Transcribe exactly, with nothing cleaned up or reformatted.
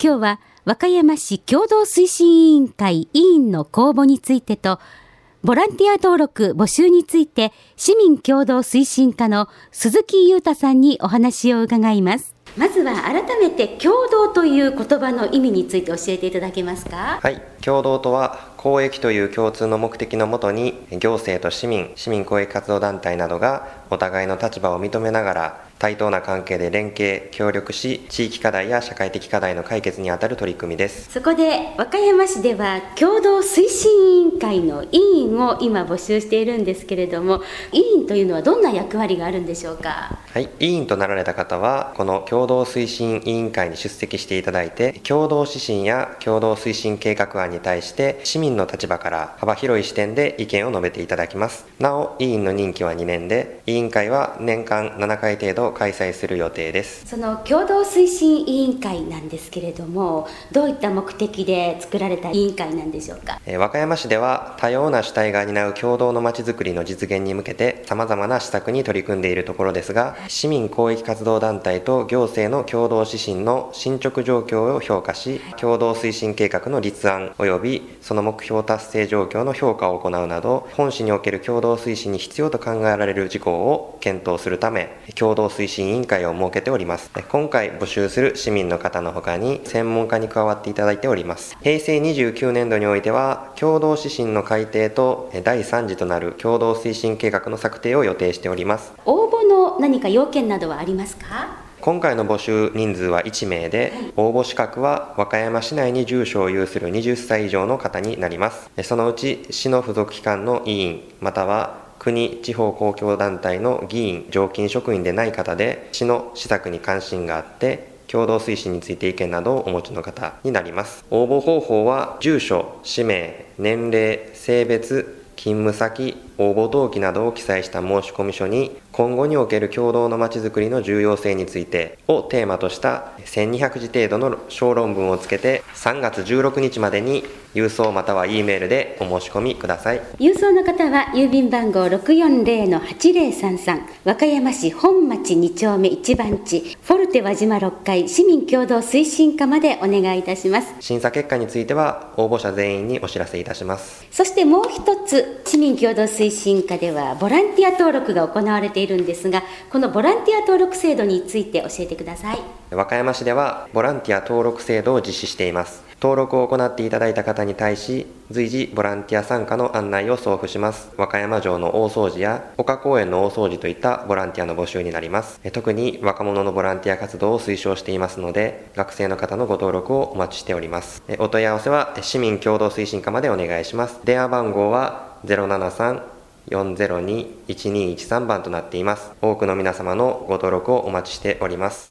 今日は和歌山市共同推進委員会委員の公募についてと、ボランティア登録募集について市民共同推進課の鈴木裕太さんにお話を伺います。まずは改めて共同という言葉の意味について教えていただけますか。 はい、共同とは公益という共通の目的のもとに行政と市民、市民公益活動団体などがお互いの立場を認めながら対等な関係で連携、協力し、地域課題や社会的課題の解決にあたる取り組みです。 そこで和歌山市では共同推進委員会の委員を今募集しているんですけれども、委員というのはどんな役割があるんでしょうか。 はい、委員となられた方はこの共同推進委員会に出席していただいて、共同指針や共同推進計画案に対して市民の立場から幅広い視点で意見を述べていただきます。なお、委員の任期はにねんで、委員会は年間ななかい程度開催する予定です。 その共同推進委員会なんですけれども、どういった目的で作られた委員会なんでしょうか。 えー、和歌山市では多様な主体が担う共同のまちづくりの実現に向けて様々な施策に取り組んでいるところですが、市民公益活動団体と行政の共同指針の進捗状況を評価し、共同推進計画の立案及びその目標達成状況の評価を行うなど、本市における共同推進に必要と考えられる事項を検討するため、共同推進委員会を設けております。今回募集する市民の方の他に専門家に加わっていただいております。平成にじゅうきゅうねんどにおいては共同指針の改定とだいさん次となる共同推進計画の策定を予定しております。 応募の何か要件などはありますか。 今回の募集人数はいちめいで、応募資格は和歌山市内に住所を有するはたち以上の方になります。そのうち市の付属機関の委員または国・地方公共団体の議員・常勤職員でない方で、市の施策に関心があって共同推進について意見などをお持ちの方になります。応募方法は住所、氏名、年齢、性別、勤務先、応募登記などを記載した申込書に、今後における共同のまちづくりの重要性についてをテーマとしたせんにひゃくじ程度の小論文をつけてさんがつじゅうろくにちまでに郵送または E メールでお申し込みください。 郵送の方は郵便番号 ろくよんぜろのはちぜろさんさん、和歌山市本町に丁目いち番地フォルテ輪島ろっかい市民共同推進課までお願いいたします。 審査結果については応募者全員にお知らせいたします。 そしてもう一つ、市民共同推進課ではボランティア登録が行われているんですが、このボランティア登録制度について教えてください。 和歌山市ではボランティア登録制度を実施しています。登録を行っていただいた方に対し随時ボランティア参加の案内を送付します。和歌山城の大掃除や岡公園の大掃除といったボランティアの募集になります。特に若者のボランティア活動を推奨していますので、学生の方のご登録をお待ちしております。お問い合わせは市民共同推進課までお願いします。電話番号は ゼロななさん よんぜろに いちにいちさん 番となっています。多くの皆様のご登録をお待ちしております。